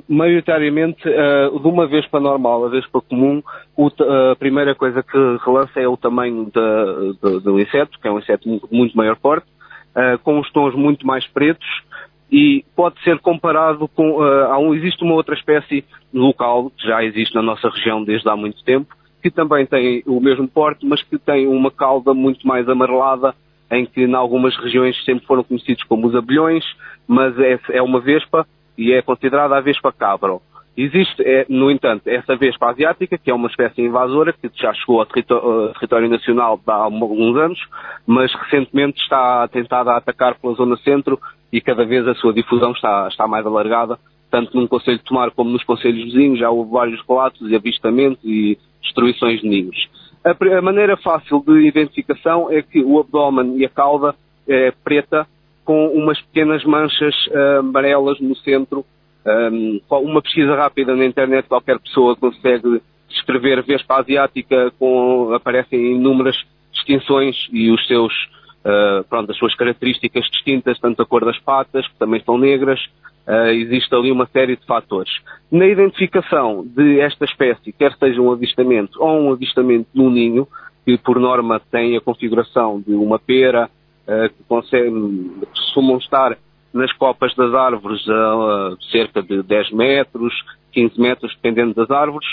Maioritariamente, de uma vespa normal a vespa comum, a primeira coisa que relança é o tamanho do inseto, que é um inseto muito, muito maior porte, com os tons muito mais pretos, e pode ser comparado com... existe uma outra espécie local, que já existe na nossa região desde há muito tempo, que também tem o mesmo porte, mas que tem uma cauda muito mais amarelada, em que em algumas regiões sempre foram conhecidos como os abelhões, mas é uma vespa e é considerada a vespa cabro. Existe, no entanto, essa vespa asiática, que é uma espécie invasora, que já chegou ao território nacional há alguns anos, mas recentemente está tentada a atacar pela zona centro e cada vez a sua difusão está mais alargada, tanto num concelho de Tomar como nos concelhos vizinhos. Já houve vários relatos e avistamentos e destruições de ninhos. A maneira fácil de identificação é que o abdômen e a cauda é preta, com umas pequenas manchas amarelas no centro. Uma pesquisa rápida na internet, qualquer pessoa consegue descrever vespa asiática, aparecem inúmeras distinções e as suas características distintas, tanto a cor das patas, que também são negras. Existe ali uma série de fatores. Na identificação de esta espécie, quer seja um avistamento ou um avistamento num ninho, que por norma tem a configuração de uma pera, que costumam estar nas copas das árvores a cerca de 10 metros, 15 metros, dependendo das árvores.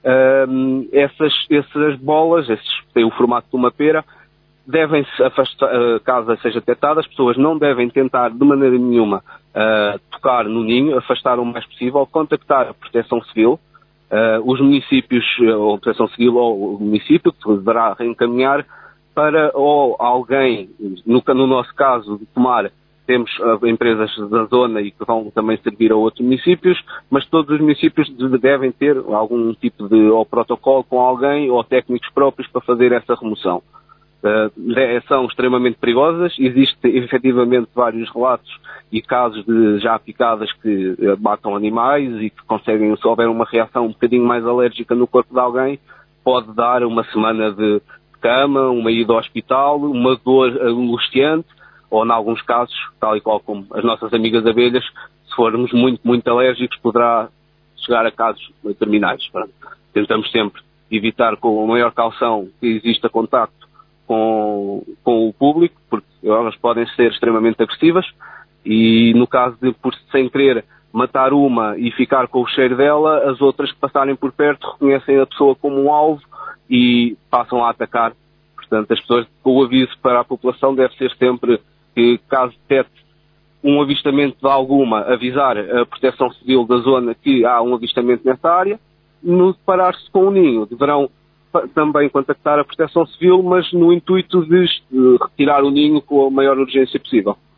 Essas bolas, têm o formato de uma pera, devem-se afastar, caso seja detectada. As pessoas não devem tentar de maneira nenhuma tocar no ninho, afastar o mais possível, contactar a Proteção Civil, os municípios, ou a Proteção Civil ou o município, que deverá reencaminhar para ou alguém, no nosso caso de Tomar, temos empresas da zona e que vão também servir a outros municípios, mas todos os municípios devem ter algum tipo de ou protocolo com alguém ou técnicos próprios para fazer essa remoção. São extremamente perigosas, existem efetivamente vários relatos e casos de já picadas que matam animais e que conseguem, se houver uma reação um bocadinho mais alérgica no corpo de alguém, pode dar uma semana de cama, uma ida ao hospital, uma dor angustiante, ou em alguns casos, tal e qual como as nossas amigas abelhas, se formos muito, muito alérgicos, poderá chegar a casos terminais. Tentamos sempre evitar com a maior caução que exista contacto com o público, porque elas podem ser extremamente agressivas, e no caso de, sem querer, matar uma e ficar com o cheiro dela, as outras que passarem por perto reconhecem a pessoa como um alvo e passam a atacar. Portanto, as pessoas, o aviso para a população deve ser sempre que, caso detecte um avistamento de alguma, avisar a Proteção Civil da zona que há um avistamento nessa área. No deparar-se com o ninho, deverão também contactar a Proteção Civil, mas no intuito de retirar o ninho com a maior urgência possível.